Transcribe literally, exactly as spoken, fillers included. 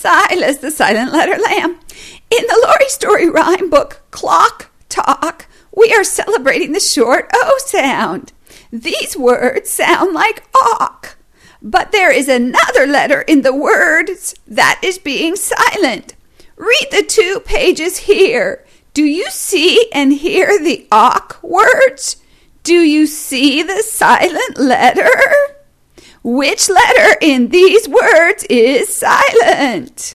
Silas, the silent letter lamb. In the Laurie Story rhyme book, Clock Talk, we are celebrating the short O sound. These words sound like awk, but there is another letter in the words that is being silent. Read the two pages here. Do you see and hear the awk words? Do you see the silent letter? Which letter in these words is silent?